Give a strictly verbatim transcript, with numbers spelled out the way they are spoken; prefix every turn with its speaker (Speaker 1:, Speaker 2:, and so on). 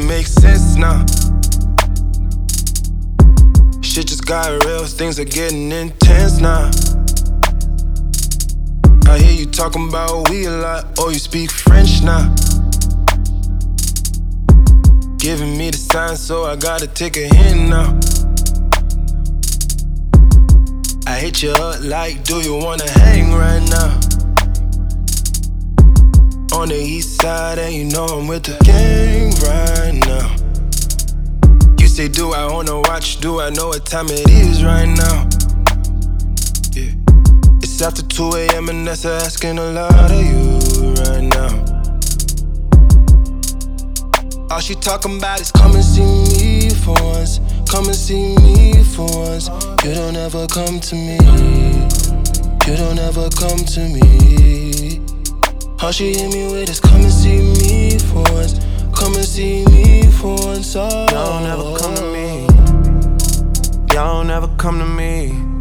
Speaker 1: make sense now. Shit just got real, things are getting intense now. I hear you talking about we a lot, oh you speak French now. Giving me the sign, so I gotta take a hint now. I hit you up like, do you wanna hang right now? On the east side, and you know I'm with the gang right now. You say, do I wanna watch? Do I know what time it is right now? Yeah. It's after two A M and that's asking a lot of you right now. All she talking about is come and see me for once. Come and see me for once. You don't ever come to me. You don't ever come to me. All she hit me with is come and see me for once. Come and see me for once. Oh.
Speaker 2: Y'all don't ever come to me. Y'all don't ever come to me.